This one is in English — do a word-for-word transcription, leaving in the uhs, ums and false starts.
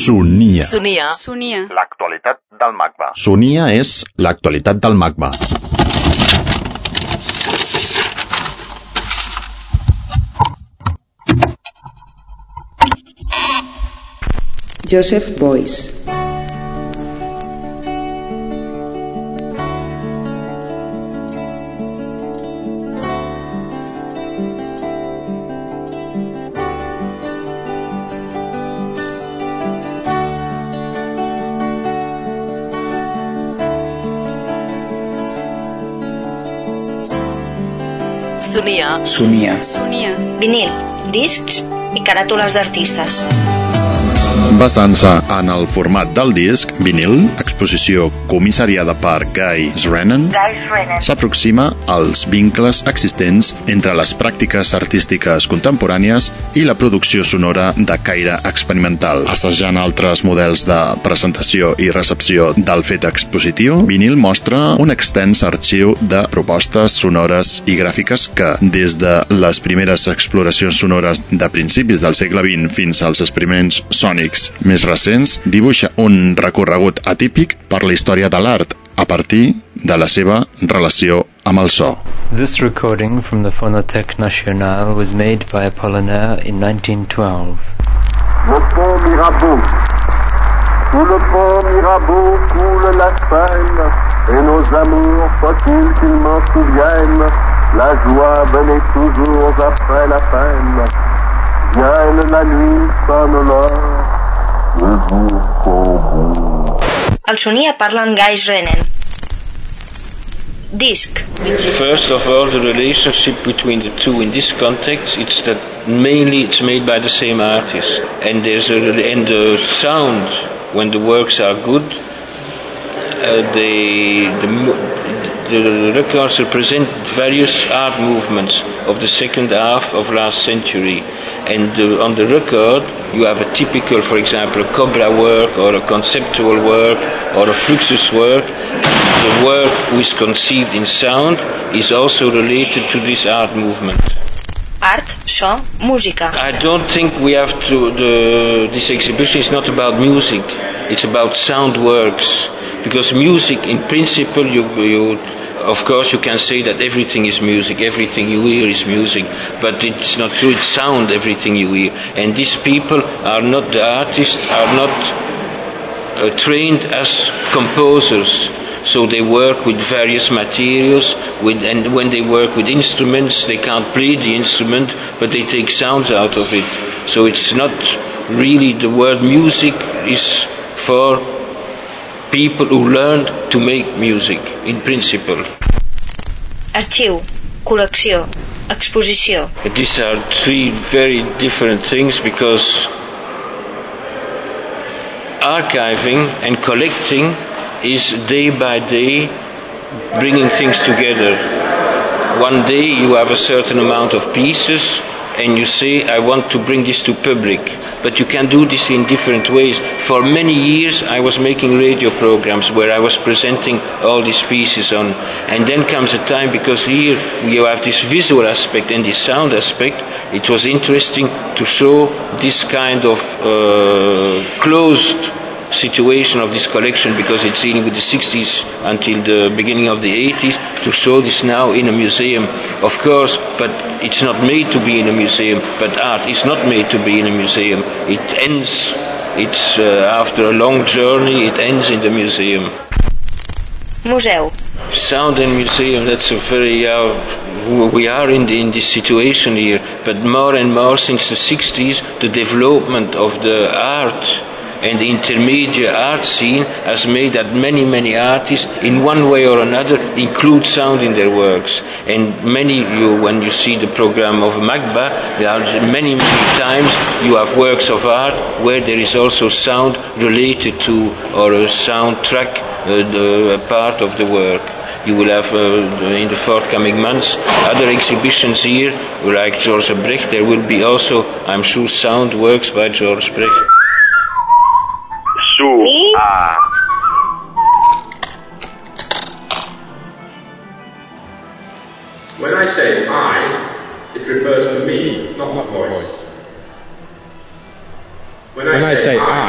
Sonia. Sonia. Sonia. L'actualitat del MACBA. Sonia és l'actualitat del MACBA. Joseph Beuys. Sonia. Sonia. Sonia. Vinil, discs i caràtules d'artistes. Basant-se en el format del disc, vinil, exposició comissariada per Guy Zrennan, s'aproxima als vincles existents entre les pràctiques artístiques contemporànies i la producció sonora de caire experimental. Assajant altres models de presentació i recepció del fet expositiu, vinil mostra un extens arxiu de propostes sonores i gràfiques que, des de les primeres exploracions sonores de principis del segle vint fins als experiments sònics més recents, dibuixa un recorregut atípic per la història de l'art a partir de la seva relació amb el so. This recording from the Phonothèque Nationale was made by Apollinaire in nineteen twelve. Le pont Mirabeau. Sous le pont Mirabeau coule la Seine, et nos amours, faut-il qu'ils m'en souviennent, la joie venait toujours après la peine. Vienne la nuit, sonne l'heure. El Sonia parla en Guy Zrennan. Disc. First of all, the relationship between the two in this context, it's that mainly it's made by the same artist, and there's a and the sound when the works are good, uh, they the, the records represent various art movements of the second half of last century. And uh, on the record, you have a typical, for example, a Cobra work or a conceptual work or a Fluxus work. The work which is conceived in sound is also related to this art movement. Art, so, música. I don't think we have to, the, this exhibition is not about music, it's about sound works. Because music, in principle, you, you of course you can say that everything is music, everything you hear is music, but it's not true, it's sound, everything you hear. And these people are not, the artists are not uh, trained as composers, so they work with various materials, with, and when they work with instruments, they can't play the instrument, but they take sounds out of it. So it's not really, the word music is for people who learned to make music, in principle. Arxiu, col·lecció, exposició. These are three very different things because archiving and collecting is day by day bringing things together. One day you have a certain amount of pieces and you say, I want to bring this to public. But you can do this in different ways. For many years I was making radio programs where I was presenting all these pieces on. And then comes a time, because here you have this visual aspect and this sound aspect, it was interesting to show this kind of uh, closed situation of this collection, because it's dealing with the sixties until the beginning of the eighties, to show this now in a museum, of course, but it's not made to be in a museum. But art is not made to be in a museum. It ends, it's uh, after a long journey, it ends in the museum. Museu. Sound and museum, that's a very, uh, we are in, the, in this situation here, but more and more since the sixties, the development of the art and the intermediate art scene has made that many, many artists, in one way or another, include sound in their works. And many, you, when you see the program of MACBA, there are many, many times you have works of art where there is also sound related to, or a soundtrack, uh, the, a part of the work. You will have, uh, in the forthcoming months, other exhibitions here, like Georges Brecht. There will be also, I'm sure, sound works by Georges Brecht. Ah. When I say I, refers to me, not my voice. When I, when I say, say I,